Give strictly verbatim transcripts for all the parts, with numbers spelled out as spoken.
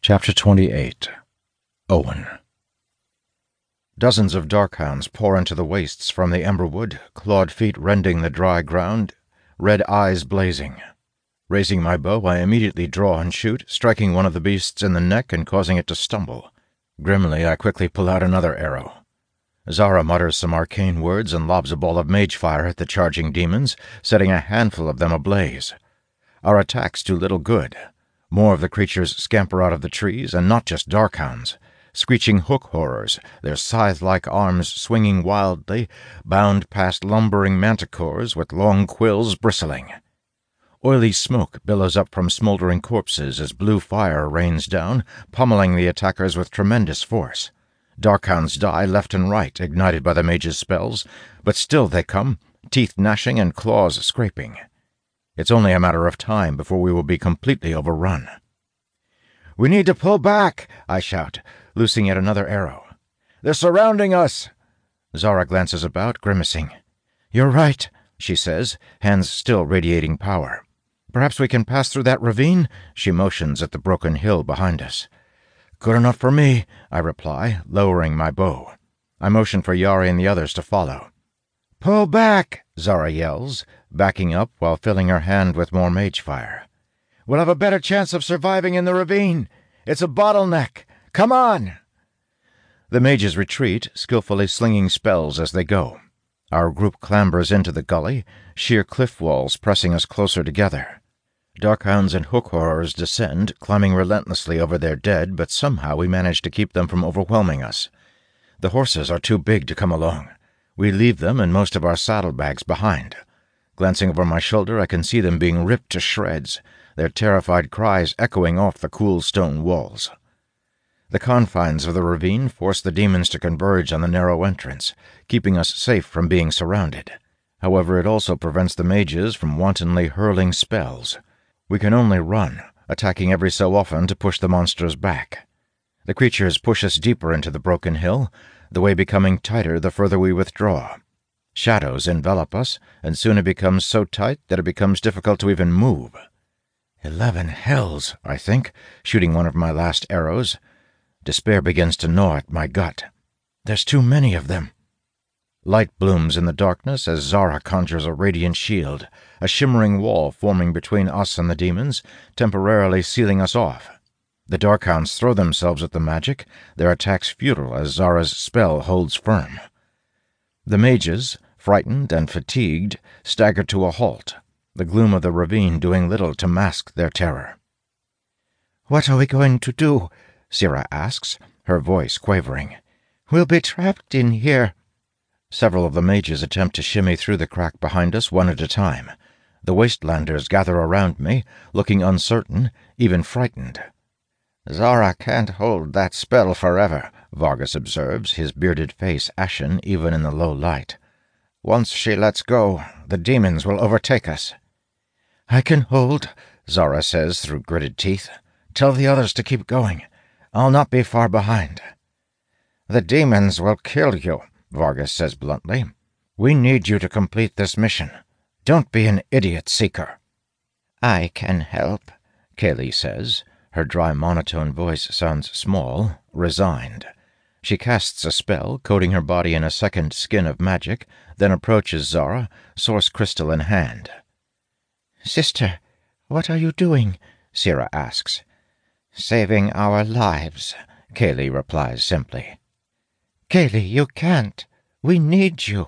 Chapter twenty-eight. Owen. Dozens of darkhounds pour into the wastes from the Emberwood, clawed feet rending the dry ground, red eyes blazing. Raising my bow, I immediately draw and shoot, striking one of the beasts in the neck and causing it to stumble. Grimly, I quickly pull out another arrow. Zara mutters some arcane words and lobs a ball of mage fire at the charging demons, setting a handful of them ablaze. Our attacks do little good. More of the creatures scamper out of the trees, and not just darkhounds. Screeching hook horrors, their scythe-like arms swinging wildly, bound past lumbering manticores with long quills bristling. Oily smoke billows up from smoldering corpses as blue fire rains down, pummeling the attackers with tremendous force. Darkhounds die left and right, ignited by the mage's spells, but still they come, teeth gnashing and claws scraping. It's only a matter of time before we will be completely overrun. "We need to pull back," I shout, loosing yet another arrow. "They're surrounding us!" Zara glances about, grimacing. "You're right," she says, hands still radiating power. "Perhaps we can pass through that ravine?" She motions at the broken hill behind us. "Good enough for me," I reply, lowering my bow. I motion for Yari and the others to follow. "Pull back!" Zara yells, backing up while filling her hand with more mage fire. "We'll have a better chance of surviving in the ravine. It's a bottleneck. Come on!" The mages retreat, skillfully slinging spells as they go. Our group clambers into the gully, sheer cliff walls pressing us closer together. Darkhounds and hook horrors descend, climbing relentlessly over their dead, but somehow we manage to keep them from overwhelming us. The horses are too big to come along. We leave them and most of our saddlebags behind. Glancing over my shoulder, I can see them being ripped to shreds, their terrified cries echoing off the cool stone walls. The confines of the ravine force the demons to converge on the narrow entrance, keeping us safe from being surrounded. However, it also prevents the mages from wantonly hurling spells. We can only run, attacking every so often to push the monsters back. The creatures push us deeper into the broken hill, the way becoming tighter the further we withdraw. Shadows envelop us, and soon it becomes so tight that it becomes difficult to even move. Eleven hells, I think, shooting one of my last arrows. Despair begins to gnaw at my gut. There's too many of them. Light blooms in the darkness as Zara conjures a radiant shield, a shimmering wall forming between us and the demons, temporarily sealing us off. The darkhounds throw themselves at the magic, their attacks futile as Zara's spell holds firm. The mages, frightened and fatigued, stagger to a halt, the gloom of the ravine doing little to mask their terror. "What are we going to do?" Sira asks, her voice quavering. "We'll be trapped in here." Several of the mages attempt to shimmy through the crack behind us one at a time. The wastelanders gather around me, looking uncertain, even frightened. "Zara can't hold that spell forever," Vargas observes, his bearded face ashen even in the low light. "Once she lets go, the demons will overtake us." "I can hold," Zara says through gritted teeth. "Tell the others to keep going. I'll not be far behind." "The demons will kill you," Vargas says bluntly. "We need you to complete this mission. Don't be an idiot, Seeker." "I can help," Kaylee says. Her dry monotone voice sounds small, resigned. She casts a spell, coating her body in a second skin of magic, then approaches Zara, source crystal in hand. "Sister, what are you doing?" Sira asks. "Saving our lives," Kaylee replies simply. "Kaylee, you can't. We need you."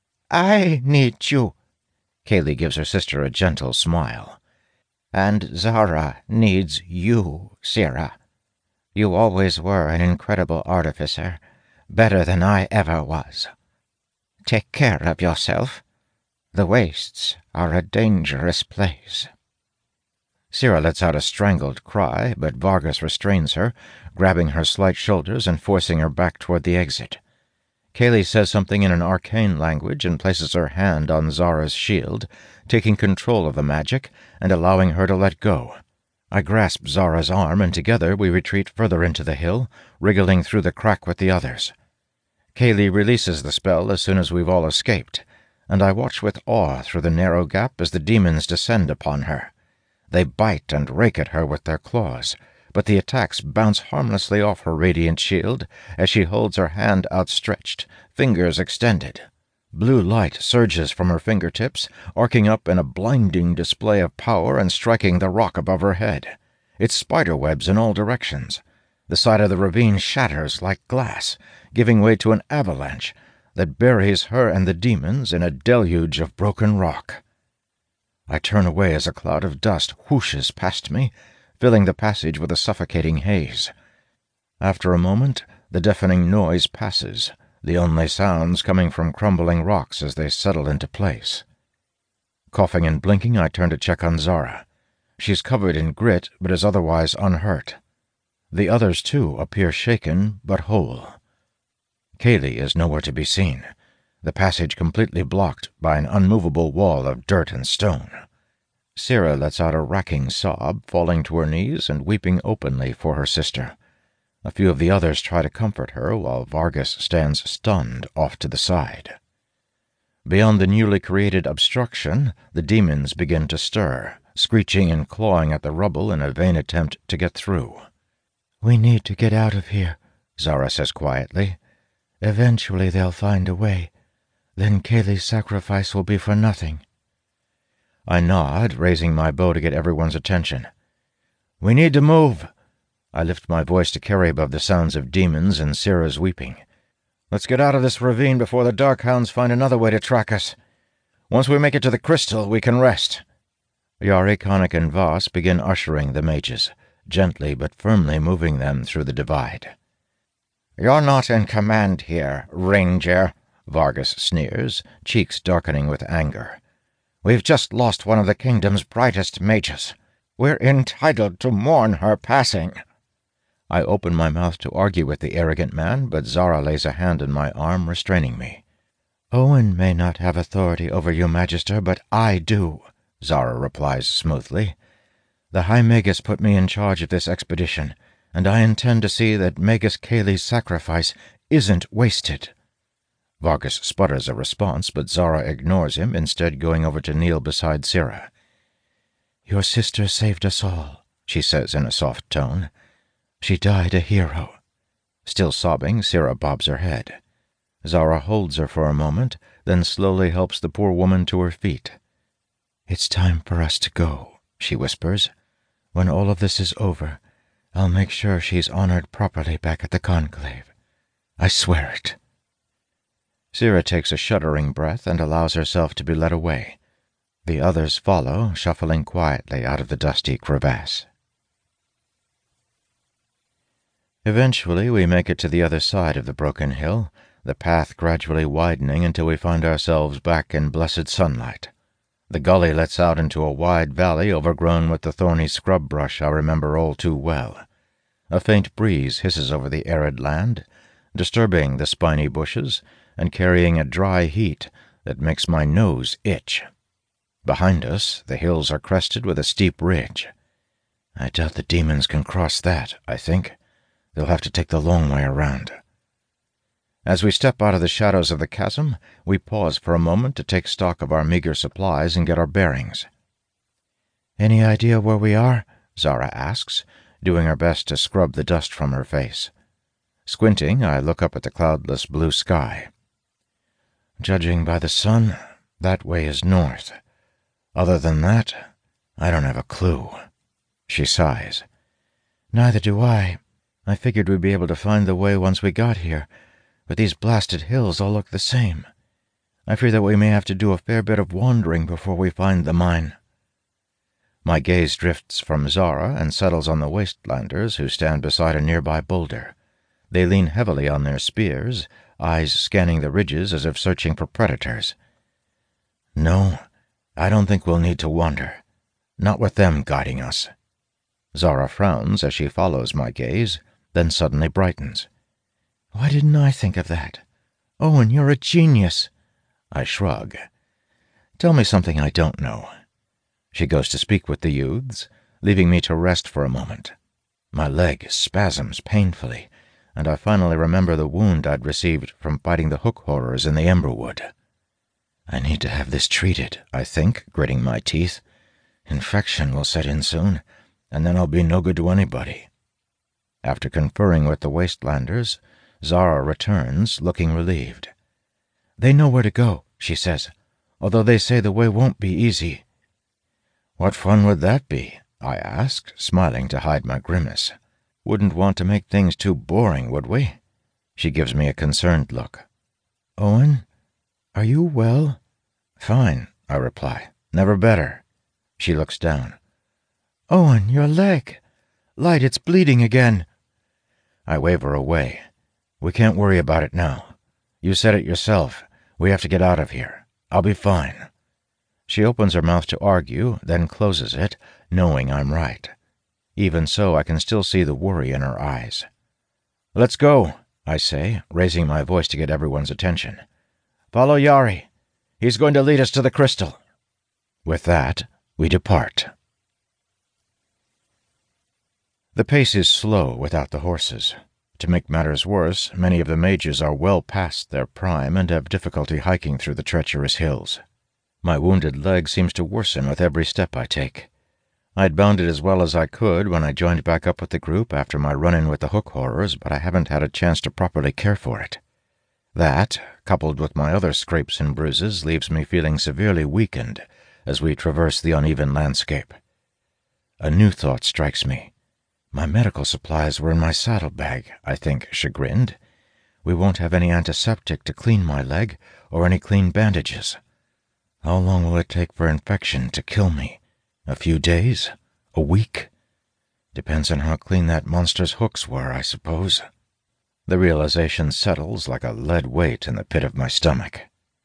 "I need you." Kaylee gives her sister a gentle smile. "And Zara needs you, Sira. You always were an incredible artificer, better than I ever was. Take care of yourself. The wastes are a dangerous place." Sira lets out a strangled cry, but Vargas restrains her, grabbing her slight shoulders and forcing her back toward the exit. Kaylee says something in an arcane language and places her hand on Zara's shield, taking control of the magic and allowing her to let go. I grasp Zara's arm, and together we retreat further into the hill, wriggling through the crack with the others. Kaylee releases the spell as soon as we've all escaped, and I watch with awe through the narrow gap as the demons descend upon her. They bite and rake at her with their claws, but the attacks bounce harmlessly off her radiant shield as she holds her hand outstretched, fingers extended. Blue light surges from her fingertips, arcing up in a blinding display of power and striking the rock above her head. It spiderwebs in all directions. The side of the ravine shatters like glass, giving way to an avalanche that buries her and the demons in a deluge of broken rock. I turn away as a cloud of dust whooshes past me, filling the passage with a suffocating haze. After a moment, the deafening noise passes, the only sounds coming from crumbling rocks as they settle into place. Coughing and blinking, I turn to check on Zara. She's covered in grit, but is otherwise unhurt. The others, too, appear shaken, but whole. Kaylee is nowhere to be seen, the passage completely blocked by an unmovable wall of dirt and stone. Sira lets out a racking sob, falling to her knees and weeping openly for her sister. A few of the others try to comfort her, while Vargas stands stunned off to the side. Beyond the newly created obstruction, the demons begin to stir, screeching and clawing at the rubble in a vain attempt to get through. "We need to get out of here," Zara says quietly. "Eventually they'll find a way. Then Kaylee's sacrifice will be for nothing." I nod, raising my bow to get everyone's attention. "We need to move." I lift my voice to carry above the sounds of demons and Sira's weeping. "Let's get out of this ravine before the Darkhounds find another way to track us. Once we make it to the crystal, we can rest." Yari, Konnik, and Voss begin ushering the mages, gently but firmly moving them through the divide. "You're not in command here, Ranger," Vargas sneers, cheeks darkening with anger. "We've just lost one of the kingdom's brightest mages. We're entitled to mourn her passing." I open my mouth to argue with the arrogant man, but Zara lays a hand on my arm, restraining me. "Owen may not have authority over you, Magister, but I do," Zara replies smoothly. "The High Magus put me in charge of this expedition, and I intend to see that Magus Kaylee's sacrifice isn't wasted." Vargas sputters a response, but Zara ignores him, instead going over to kneel beside Sira. "Your sister saved us all," she says in a soft tone. "She died a hero." Still sobbing, Sira bobs her head. Zara holds her for a moment, then slowly helps the poor woman to her feet. "It's time for us to go," she whispers. "When all of this is over, I'll make sure she's honored properly back at the Conclave. I swear it." Sira takes a shuddering breath and allows herself to be led away. The others follow, shuffling quietly out of the dusty crevasse. Eventually we make it to the other side of the broken hill, the path gradually widening until we find ourselves back in blessed sunlight. The gully lets out into a wide valley overgrown with the thorny scrub brush I remember all too well. A faint breeze hisses over the arid land, disturbing the spiny bushes and carrying a dry heat that makes my nose itch. Behind us, the hills are crested with a steep ridge. I doubt the demons can cross that, I think. They'll have to take the long way around. As we step out of the shadows of the chasm, we pause for a moment to take stock of our meager supplies and get our bearings. "Any idea where we are?" Zara asks, doing her best to scrub the dust from her face. Squinting, I look up at the cloudless blue sky. "Judging by the sun, that way is north. Other than that, I don't have a clue." She sighs. "Neither do I. I figured we'd be able to find the way once we got here, but these blasted hills all look the same. I fear that we may have to do a fair bit of wandering before we find the mine." My gaze drifts from Zara and settles on the wastelanders who stand beside a nearby boulder. They lean heavily on their spears, eyes scanning the ridges as if searching for predators. "No, I don't think we'll need to wander. Not with them guiding us." Zara frowns as she follows my gaze, then suddenly brightens. "Why didn't I think of that? Owen, you're a genius." I shrug. "Tell me something I don't know." She goes to speak with the youths, leaving me to rest for a moment. My leg spasms painfully, and I finally remember the wound I'd received from fighting the hook horrors in the Emberwood. "I need to have this treated," I think, gritting my teeth. "Infection will set in soon, and then I'll be no good to anybody." After conferring with the Wastelanders, Zara returns, looking relieved. "They know where to go," she says, "although they say the way won't be easy." "What fun would that be?" I asked, smiling to hide my grimace. "Wouldn't want to make things too boring, would we?" She gives me a concerned look. "Owen, are you well?" "Fine," I reply. "Never better." She looks down. "Owen, your leg! Light, it's bleeding again." I wave her away. "We can't worry about it now. You said it yourself. We have to get out of here. I'll be fine." She opens her mouth to argue, then closes it, knowing I'm right. Even so, I can still see the worry in her eyes. "Let's go," I say, raising my voice to get everyone's attention. "Follow Yari. He's going to lead us to the crystal." With that, we depart. The pace is slow without the horses. To make matters worse, many of the mages are well past their prime and have difficulty hiking through the treacherous hills. My wounded leg seems to worsen with every step I take. I'd bounded as well as I could when I joined back up with the group after my run-in with the hook horrors, but I haven't had a chance to properly care for it. That, coupled with my other scrapes and bruises, leaves me feeling severely weakened as we traverse the uneven landscape. A new thought strikes me. My medical supplies were in my saddlebag, I think, chagrined. We won't have any antiseptic to clean my leg, or any clean bandages. How long will it take for infection to kill me? A few days? A week? Depends on how clean that monster's hooks were, I suppose. The realization settles like a lead weight in the pit of my stomach.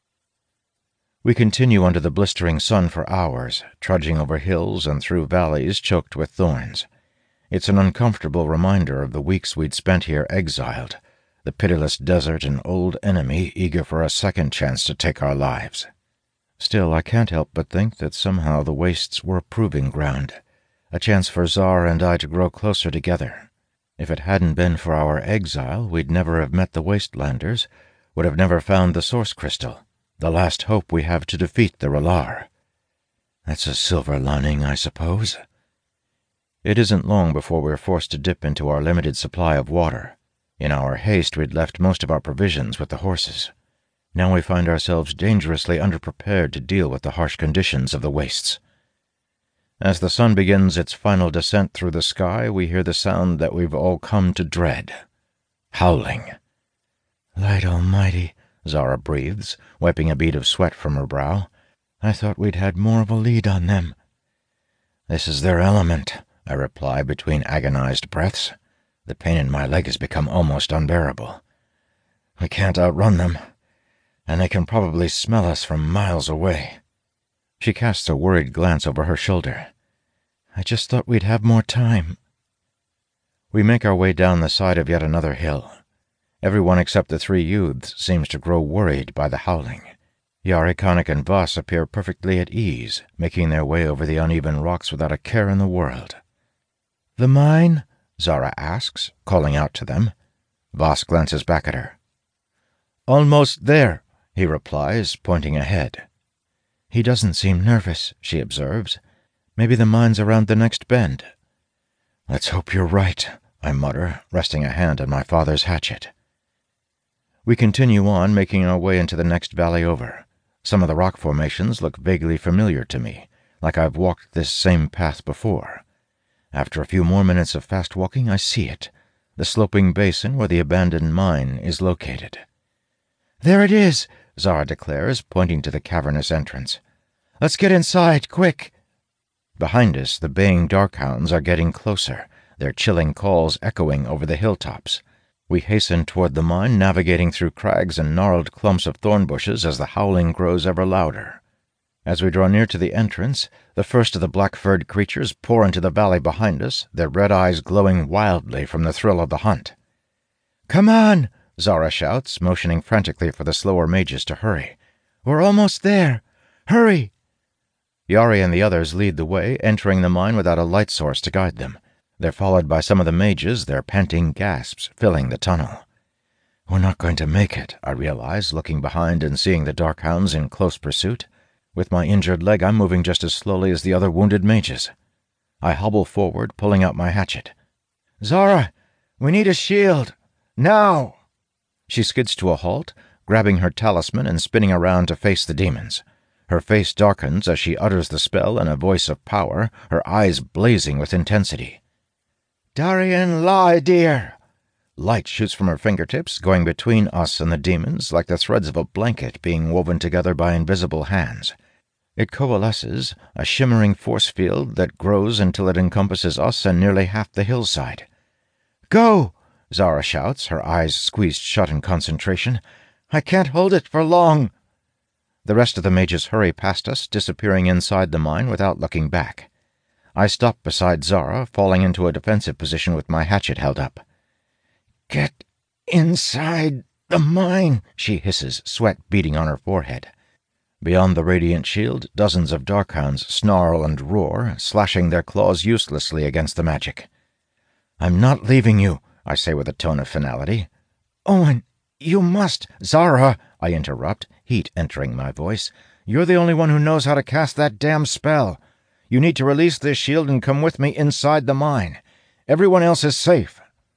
We continue under the blistering sun for hours, trudging over hills and through valleys choked with thorns. It's an uncomfortable reminder of the weeks we'd spent here exiled, the pitiless desert an old enemy eager for a second chance to take our lives. Still, I can't help but think that somehow the wastes were a proving ground, a chance for Zara and I to grow closer together. If it hadn't been for our exile, we'd never have met the Wastelanders, would have never found the Source Crystal, the last hope we have to defeat the R'hllor. That's a silver lining, I suppose. It isn't long before we're forced to dip into our limited supply of water. In our haste, we'd left most of our provisions with the horses. Now we find ourselves dangerously underprepared to deal with the harsh conditions of the wastes. As the sun begins its final descent through the sky, we hear the sound that we've all come to dread. Howling. "Light almighty," Zara breathes, wiping a bead of sweat from her brow. "I thought we'd had more of a lead on them." "This is their element," I reply between agonized breaths. The pain in my leg has become almost unbearable. "We can't outrun them, and they can probably smell us from miles away." She casts a worried glance over her shoulder. "I just thought we'd have more time." We make our way down the side of yet another hill. Everyone except the three youths seems to grow worried by the howling. Yari, Konnik, and Voss appear perfectly at ease, making their way over the uneven rocks without a care in the world. "The mine?" Zara asks, calling out to them. Voss glances back at her. "Almost there," he replies, pointing ahead. "He doesn't seem nervous," she observes. "Maybe the mine's around the next bend." "Let's hope you're right," I mutter, resting a hand on my father's hatchet. We continue on, making our way into the next valley over. Some of the rock formations look vaguely familiar to me, like I've walked this same path before. After a few more minutes of fast walking, I see it, the sloping basin where the abandoned mine is located. "There it is," Zara declares, pointing to the cavernous entrance. "Let's get inside, quick!" Behind us, the baying darkhounds are getting closer, their chilling calls echoing over the hilltops. We hasten toward the mine, navigating through crags and gnarled clumps of thorn bushes as the howling grows ever louder. As we draw near to the entrance, the first of the black-furred creatures pour into the valley behind us, their red eyes glowing wildly from the thrill of the hunt. "Come on!" Zara shouts, motioning frantically for the slower mages to hurry. "We're almost there! Hurry!" Yari and the others lead the way, entering the mine without a light source to guide them. They're followed by some of the mages, their panting gasps filling the tunnel. We're not going to make it, I realize, looking behind and seeing the darkhounds in close pursuit. With my injured leg, I'm moving just as slowly as the other wounded mages. I hobble forward, pulling out my hatchet. "Zara, We need a shield. Now!" She skids to a halt, grabbing her talisman and spinning around to face the demons. Her face darkens as she utters the spell in a voice of power, her eyes blazing with intensity. "Darien lie, dear!" Light shoots from her fingertips, going between us and the demons like the threads of a blanket being woven together by invisible hands. It coalesces, a shimmering force field that grows until it encompasses us and nearly half the hillside. "Go!" Zara shouts, her eyes squeezed shut in concentration. "I can't hold it for long." The rest of the mages hurry past us, disappearing inside the mine without looking back. I stop beside Zara, falling into a defensive position with my hatchet held up. "Get inside the mine," she hisses, sweat beading on her forehead. Beyond the radiant shield, dozens of darkhounds snarl and roar, slashing their claws uselessly against the magic. "I'm not leaving you," I say with a tone of finality. "Owen, you must—" "Zara!" I interrupt, heat entering my voice. "You're the only one who knows how to cast that damn spell. You need to release this shield and come with me inside the mine. Everyone else is safe."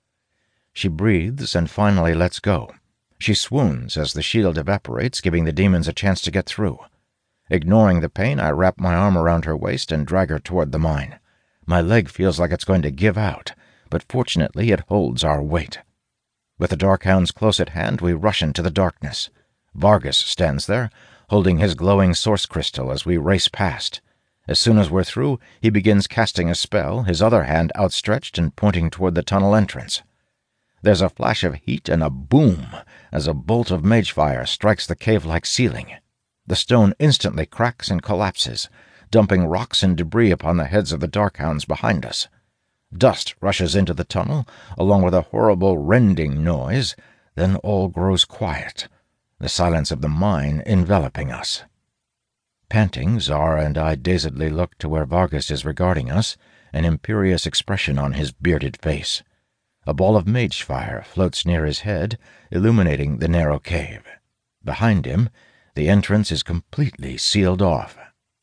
She breathes and finally lets go. She swoons as the shield evaporates, giving the demons a chance to get through. Ignoring the pain, I wrap my arm around her waist and drag her toward the mine. My leg feels like it's going to give out, but fortunately it holds our weight. With the darkhounds close at hand, we rush into the darkness. Vargas stands there, holding his glowing source crystal as we race past. As soon as we're through, he begins casting a spell, his other hand outstretched and pointing toward the tunnel entrance. There's a flash of heat and a boom as a bolt of mage fire strikes the cave-like ceiling. The stone instantly cracks and collapses, dumping rocks and debris upon the heads of the darkhounds behind us. Dust rushes into the tunnel, along with a horrible rending noise, then all grows quiet, the silence of the mine enveloping us. Panting, Zara and I dazedly look to where Vargas is regarding us, an imperious expression on his bearded face. A ball of mage fire floats near his head, illuminating the narrow cave. Behind him, the entrance is completely sealed off.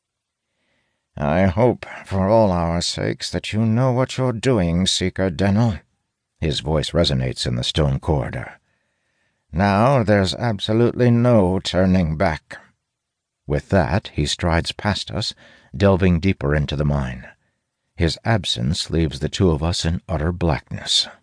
"I hope, for all our sakes, that you know what you're doing, Seeker Denel." His voice resonates in the stone corridor. "Now there's absolutely no turning back." With that, he strides past us, delving deeper into the mine. His absence leaves the two of us in utter blackness.